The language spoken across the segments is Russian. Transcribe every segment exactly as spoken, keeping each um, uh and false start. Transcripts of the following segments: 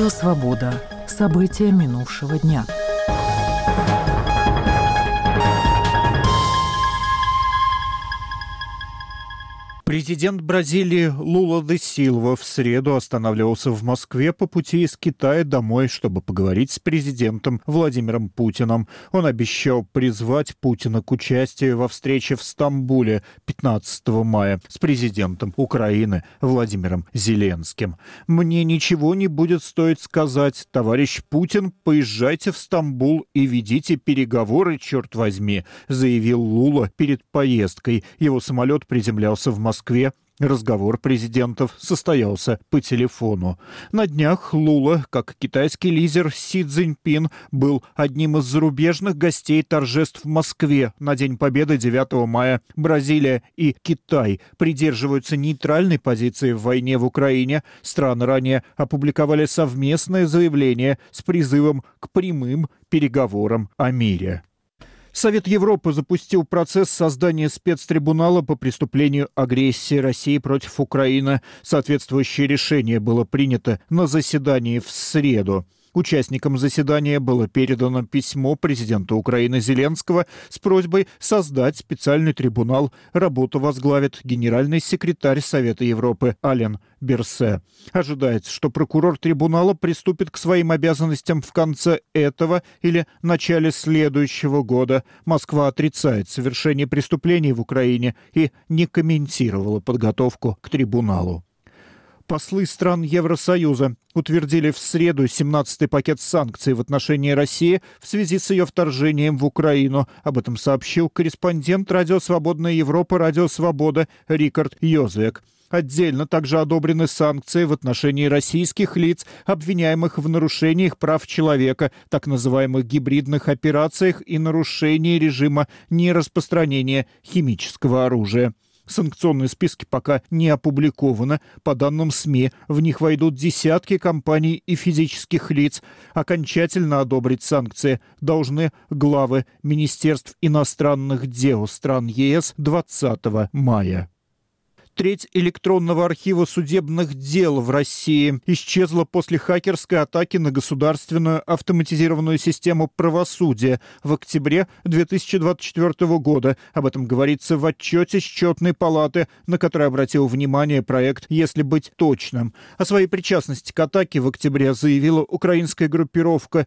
Радио «Свобода». События минувшего дня. Президент Бразилии Лула де Силва в среду останавливался в Москве по пути из Китая домой, чтобы поговорить с президентом Владимиром Путиным. Он обещал призвать Путина к участию во встрече в Стамбуле пятнадцатого мая с президентом Украины Владимиром Зеленским. «Мне ничего не будет стоить сказать, товарищ Путин, поезжайте в Стамбул и ведите переговоры, черт возьми», заявил Лула перед поездкой. Его самолет приземлялся в Москве. В Москве разговор президентов состоялся по телефону. На днях Лула, как китайский лидер Си Цзиньпин, был одним из зарубежных гостей торжеств в Москве на День Победы девятого мая. Бразилия и Китай придерживаются нейтральной позиции в войне в Украине. Страны ранее опубликовали совместное заявление с призывом к прямым переговорам о мире. Совет Европы запустил процесс создания спецтрибунала по преступлению агрессии России против Украины. Соответствующее решение было принято на заседании в среду. Участникам заседания было передано письмо президента Украины Зеленского с просьбой создать специальный трибунал. Работу возглавит генеральный секретарь Совета Европы Ален Берсе. Ожидается, что прокурор трибунала приступит к своим обязанностям в конце этого или начале следующего года. Москва отрицает совершение преступлений в Украине и не комментировала подготовку к трибуналу. Послы стран Евросоюза утвердили в среду семнадцатый пакет санкций в отношении России в связи с ее вторжением в Украину. Об этом сообщил корреспондент Радио «Свободная Европа» Радио «Свобода» Рикард Йозвек. Отдельно также одобрены санкции в отношении российских лиц, обвиняемых в нарушениях прав человека, так называемых гибридных операциях и нарушении режима нераспространения химического оружия. Санкционные списки пока не опубликованы. По данным СМИ, в них войдут десятки компаний и физических лиц. Окончательно одобрить санкции должны главы Министерств иностранных дел стран ЕС двадцатого мая. Треть электронного архива судебных дел в России исчезла после хакерской атаки на государственную автоматизированную систему правосудия в октябре две тысячи двадцать четвёртого года. Об этом говорится в отчете Счетной палаты, на который обратил внимание проект «Если быть точным». О своей причастности к атаке в октябре заявила украинская группировка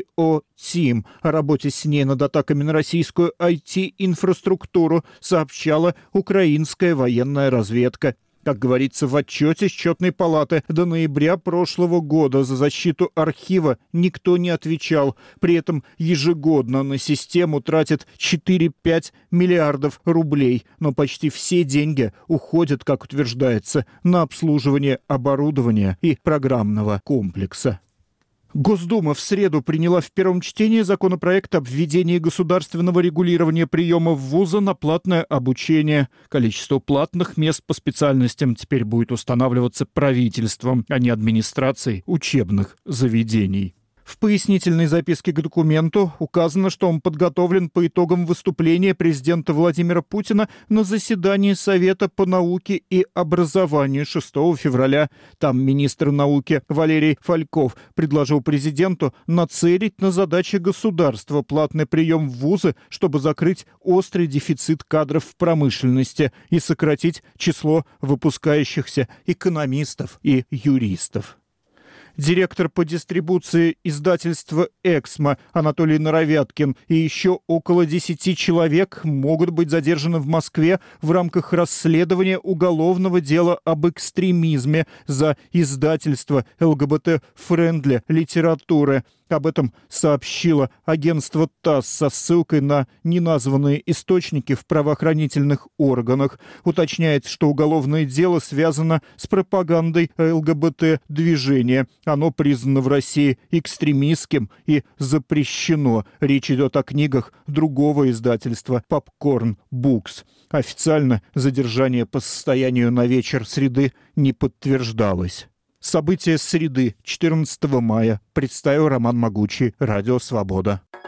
BioTeam. О работе с ней над атаками на российскую ай ти-инфраструктуру сообщала украинская военная разведка. Как говорится в отчете Счетной палаты, до ноября прошлого года за защиту архива никто не отвечал. При этом ежегодно на систему тратят четыре-пять миллиардов рублей. Но почти все деньги уходят, как утверждается, на обслуживание оборудования и программного комплекса. Госдума в среду приняла в первом чтении законопроект об введении государственного регулирования приема в вузы на платное обучение. Количество платных мест по специальностям теперь будет устанавливаться правительством, а не администрацией учебных заведений. В пояснительной записке к документу указано, что он подготовлен по итогам выступления президента Владимира Путина на заседании Совета по науке и образованию шестого февраля. Там министр науки Валерий Фальков предложил президенту нацелить на задачи государства платный прием в вузы, чтобы закрыть острый дефицит кадров в промышленности и сократить число выпускающихся экономистов и юристов. Директор по дистрибуции издательства «Эксмо» Анатолий Наровяткин и еще около десяти человек могут быть задержаны в Москве в рамках расследования уголовного дела об экстремизме за издательство эл гэ бэ тэ-френдли литературы. Об этом сообщило агентство ТАСС со ссылкой на неназванные источники в правоохранительных органах. Уточняется, что уголовное дело связано с пропагандой эл гэ бэ тэ-движения. Оно признано в России экстремистским и запрещено. Речь идет о книгах другого издательства «Попкорн Букс». Официально задержание по состоянию на вечер среды не подтверждалось. События среды, четырнадцатого мая, представил Роман Могучий, Радио «Свобода».